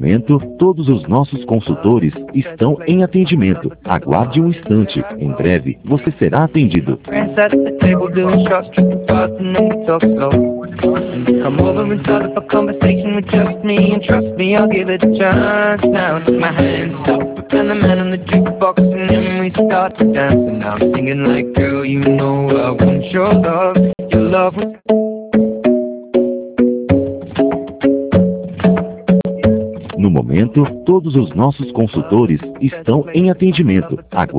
momento, todos os nossos consultores estão em atendimento. Aguarde um instante. Em breve, você será atendido. Friends at the table doing shots, tripping fast, and then we talk slow. Come over and start up a conversation with just me, and trust me, I'll give it a chance. Now take my hands up, and the man on the jukebox, and then we start to dance. And now I'm singing like, girl, you know I want your love. Your love was... No momento, todos os nossos consultores estão em atendimento. Aguarde